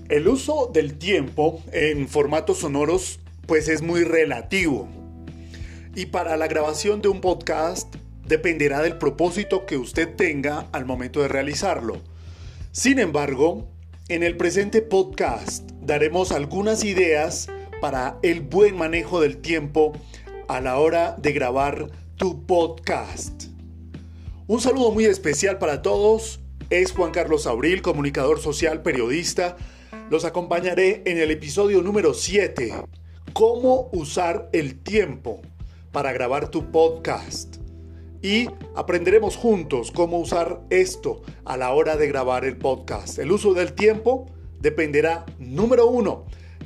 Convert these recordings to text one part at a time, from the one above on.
El uso del tiempo en formatos sonoros pues es muy relativo, y para la grabación de un podcast dependerá del propósito que usted tenga al momento de realizarlo. Sin embargo, en el presente podcast daremos algunas ideas para el buen manejo del tiempo a la hora de grabar tu podcast. Un saludo muy especial para todos. Es Juan Carlos Abril, comunicador social, periodista. Los acompañaré en el episodio número 7, cómo usar el tiempo para grabar tu podcast. Y aprenderemos juntos cómo usar esto a la hora de grabar el podcast. El uso del tiempo dependerá, número 1,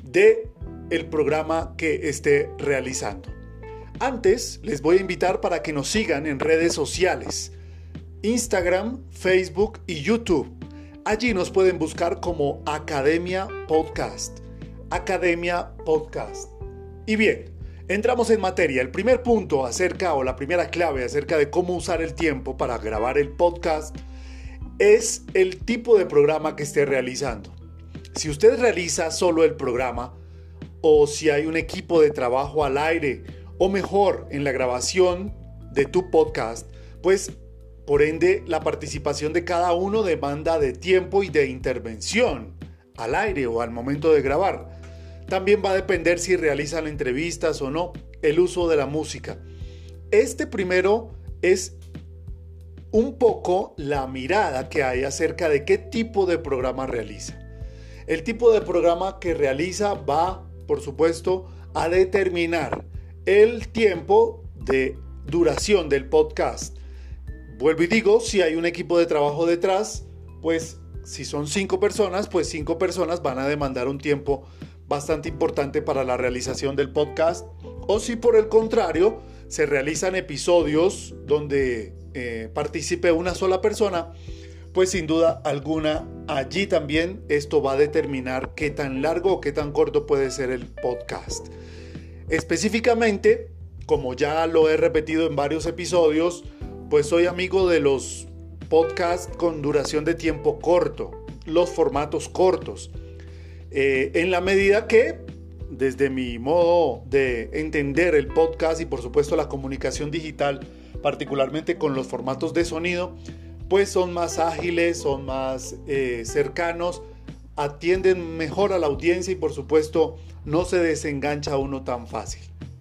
del programa que esté realizando. Antes, les voy a invitar para que nos sigan en redes sociales: Instagram, Facebook y YouTube. Allí nos pueden buscar como Academia Podcast. Academia Podcast. Y bien, entramos en materia. El primer punto la primera clave acerca de cómo usar el tiempo para grabar el podcast es el tipo de programa que esté realizando. Si usted realiza solo el programa, o si hay un equipo de trabajo al aire, o mejor, en la grabación de tu podcast, pues por ende, la participación de cada uno demanda de tiempo y de intervención al aire o al momento de grabar. También va a depender si realizan entrevistas o no, el uso de la música. Este primero es un poco la mirada que hay acerca de qué tipo de programa realiza. El tipo de programa que realiza va, por supuesto, a determinar el tiempo de duración del podcast. Vuelvo y digo, si hay un equipo de trabajo detrás, pues si son 5 personas, pues 5 personas van a demandar un tiempo bastante importante para la realización del podcast. O si por el contrario, se realizan episodios donde participe una sola persona, pues sin duda alguna, allí también esto va a determinar qué tan largo o qué tan corto puede ser el podcast. Específicamente, como ya lo he repetido en varios episodios, pues soy amigo de los podcasts con duración de tiempo corto, los formatos cortos. En la medida que, desde mi modo de entender el podcast y por supuesto la comunicación digital, particularmente con los formatos de sonido, pues son más ágiles, son más cercanos, atienden mejor a la audiencia y por supuesto no se desengancha uno tan fácil.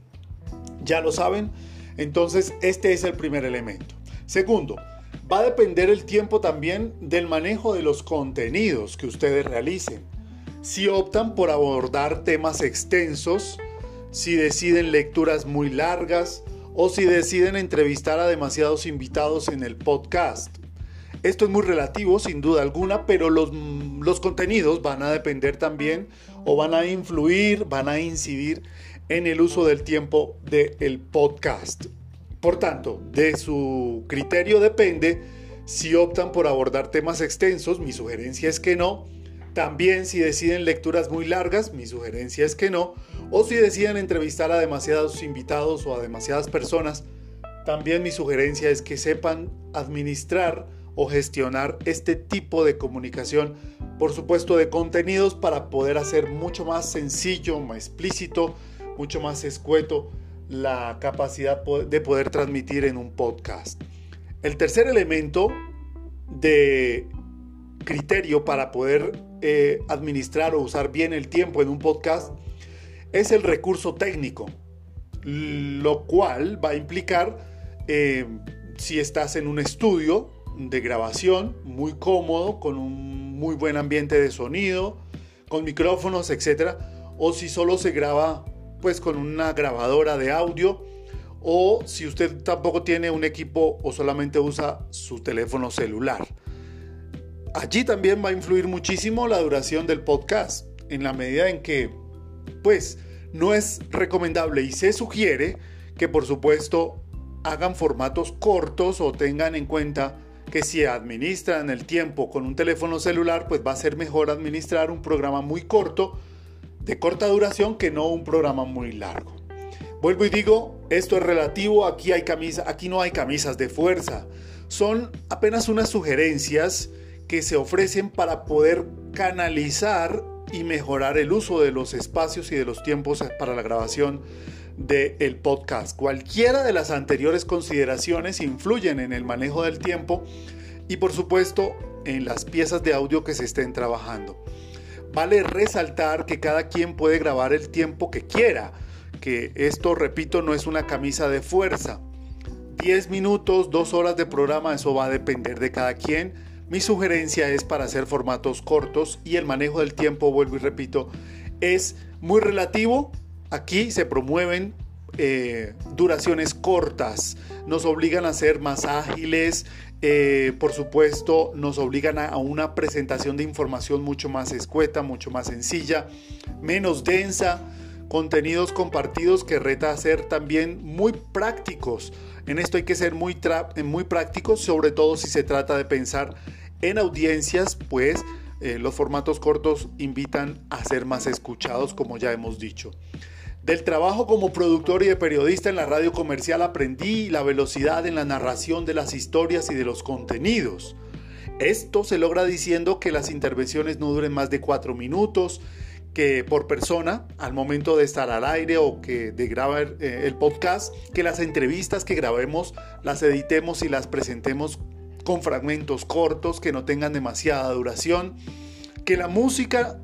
Ya lo saben, entonces este es el primer elemento. Segundo, va a depender el tiempo también del manejo de los contenidos que ustedes realicen. Si optan por abordar temas extensos, si deciden lecturas muy largas o si deciden entrevistar a demasiados invitados en el podcast. Esto es muy relativo, sin duda alguna, pero los contenidos van a depender también o van a influir, van a incidir en el uso del tiempo del podcast. Por tanto, de su criterio depende si optan por abordar temas extensos, mi sugerencia es que no. También si deciden lecturas muy largas, mi sugerencia es que no. O si deciden entrevistar a demasiados invitados o a demasiadas personas, también mi sugerencia es que sepan administrar o gestionar este tipo de comunicación, por supuesto de contenidos, para poder hacer mucho más sencillo, más explícito, mucho más escueto la capacidad de poder transmitir en un podcast. El tercer elemento de criterio para poder administrar o usar bien el tiempo en un podcast es el recurso técnico, lo cual va a implicar si estás en un estudio de grabación muy cómodo, con un muy buen ambiente de sonido, con micrófonos, etc. O si solo se graba pues con una grabadora de audio, o si usted tampoco tiene un equipo o solamente usa su teléfono celular. Allí también va a influir muchísimo la duración del podcast, en la medida en que pues no es recomendable y se sugiere que por supuesto hagan formatos cortos o tengan en cuenta que si administran el tiempo con un teléfono celular, pues va a ser mejor administrar un programa muy corto, de corta duración, que no un programa muy largo. Vuelvo y digo, esto es relativo, aquí no hay camisas de fuerza. Son apenas unas sugerencias que se ofrecen para poder canalizar y mejorar el uso de los espacios y de los tiempos para la grabación del podcast. Cualquiera de las anteriores consideraciones influyen en el manejo del tiempo y por supuesto en las piezas de audio que se estén trabajando. Vale resaltar que cada quien puede grabar el tiempo que quiera, que esto, repito, no es una camisa de fuerza. 10 minutos, 2 horas de programa, eso va a depender de cada quien. Mi sugerencia es para hacer formatos cortos y el manejo del tiempo, vuelvo y repito, es muy relativo. Aquí se promueven duraciones cortas, nos obligan a ser más ágiles, por supuesto nos obligan a una presentación de información mucho más escueta, mucho más sencilla, menos densa, contenidos compartidos que reta a ser también muy prácticos. En esto hay que ser muy prácticos, sobre todo si se trata de pensar en audiencias, pues los formatos cortos invitan a ser más escuchados, como ya hemos dicho. Del trabajo como productor y de periodista en la radio comercial aprendí la velocidad en la narración de las historias y de los contenidos. Esto se logra diciendo que las intervenciones no duren más de 4 minutos, que por persona al momento de estar al aire o que de grabar el podcast, que las entrevistas que grabemos las editemos y las presentemos con fragmentos cortos que no tengan demasiada duración, que la música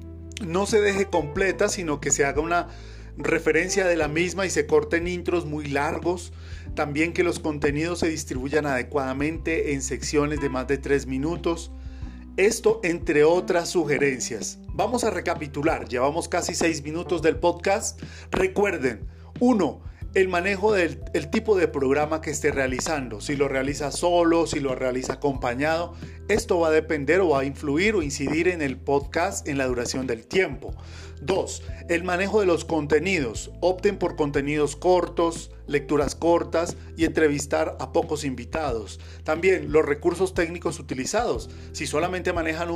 no se deje completa, sino que se haga una referencia de la misma y se corten intros muy largos. También que los contenidos se distribuyan adecuadamente en secciones de más de 3 minutos. Esto entre otras sugerencias. Vamos a recapitular, llevamos casi 6 minutos del podcast. Recuerden, 1. El manejo del tipo de programa que esté realizando. Si lo realiza solo, si lo realiza acompañado. Esto va a depender o va a influir o incidir en el podcast en la duración del tiempo. 2. El manejo de los contenidos. Opten por contenidos cortos, lecturas cortas y entrevistar a pocos invitados. También los recursos técnicos utilizados. Si solamente manejan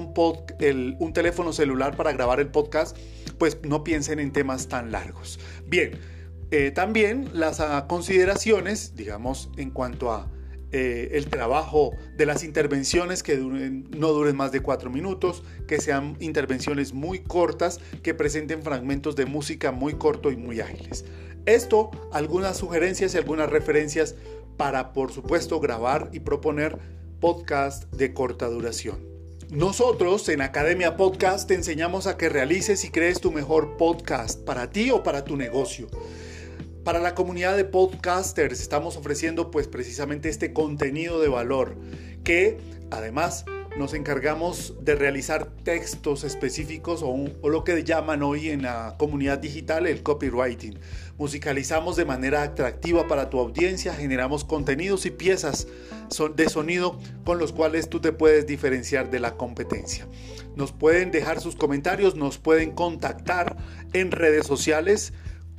un teléfono celular para grabar el podcast, pues no piensen en temas tan largos. Bien. También las consideraciones, digamos, en cuanto a el trabajo de las intervenciones que no duren más de 4 minutos, que sean intervenciones muy cortas, que presenten fragmentos de música muy corto y muy ágiles. Esto, algunas sugerencias y algunas referencias para, por supuesto, grabar y proponer podcast de corta duración. Nosotros en Academia Podcast te enseñamos a que realices y crees tu mejor podcast para ti o para tu negocio. Para la comunidad de podcasters estamos ofreciendo pues precisamente este contenido de valor que además nos encargamos de realizar textos específicos o lo que llaman hoy en la comunidad digital el copywriting. Musicalizamos de manera atractiva para tu audiencia, generamos contenidos y piezas de sonido con los cuales tú te puedes diferenciar de la competencia. Nos pueden dejar sus comentarios, nos pueden contactar en redes sociales,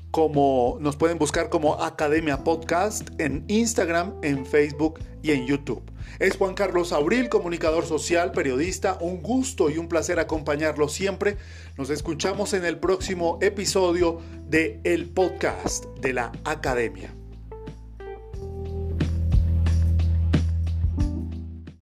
nos pueden buscar como Academia Podcast en Instagram, en Facebook y en YouTube. Es Juan Carlos Abril, comunicador social, periodista. Un gusto y un placer acompañarlo siempre. Nos escuchamos en el próximo episodio de el podcast de la Academia.